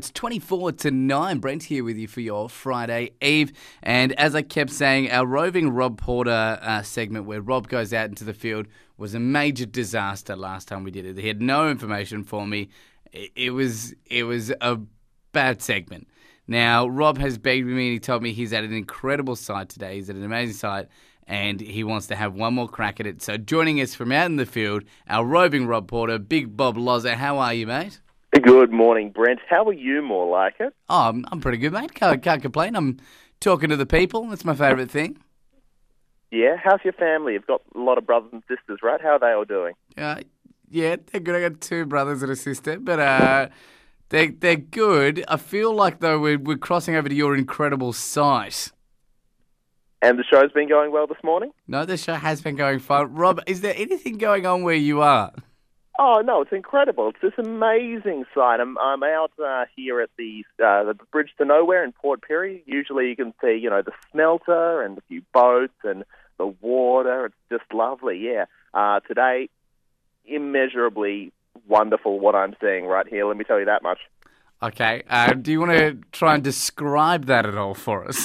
It's 24 to 9. Brent here with you for your Friday Eve. And as I kept saying, our roving Rob Porter segment where Rob goes out into the field was a major disaster last time we did it. He had no information for me. It was a bad segment. Now, Rob has begged me and he told me he's at an incredible site today. He's at an amazing site and he wants to have one more crack at it. So joining us from out in the field, our roving Rob Porter, Big Bob Loza. How are you, mate? Good morning, Brent. How are you, more like it? Oh, I'm pretty good, mate. Can't complain. I'm talking to the people. That's my favourite thing. Yeah? How's your family? You've got a lot of brothers and sisters, right? How are they all doing? Yeah, they're good. I got two brothers and a sister, but they're good. I feel like, though, we're crossing over to your incredible site. And the show's been going well this morning? No, the show has been going fine. Rob, is there anything going on where you are? Oh, no, it's incredible. It's this amazing site. I'm out here at the Bridge to Nowhere in Port Pirie. Usually you can see, the smelter and a few boats and the water. It's just lovely, yeah. Today, immeasurably wonderful what I'm seeing right here. Let me tell you that much. Okay. Do you want to try and describe that at all for us?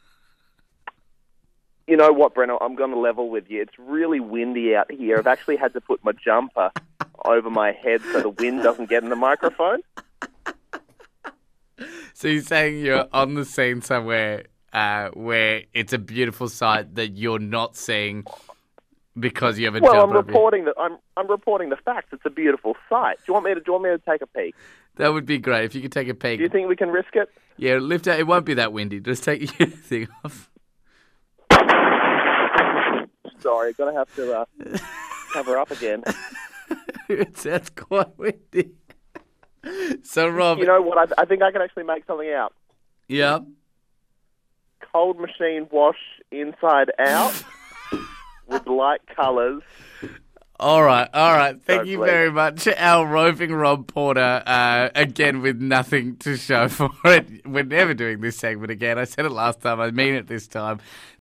You know what, Breno? I'm going to level with you. It's really windy out here. I've actually had to put my jumper over my head so the wind doesn't get in the microphone. So you're saying you're on the scene somewhere where it's a beautiful sight that you're not seeing because you have a jumper? Well, I'm reporting the facts. It's a beautiful sight. Do you want me to take a peek? That would be great if you could take a peek. Do you think we can risk it? Yeah, lift out. It won't be that windy. Just take your thing off. Sorry, going to have to cover up again. It sounds quite windy. So, Rob... You know what? I think I can actually make something out. Yeah? Cold machine wash inside out with light colours. All right. Thank you very much. Our roving Rob Porter, again with nothing to show for it. We're never doing this segment again. I said it last time. I mean it this time.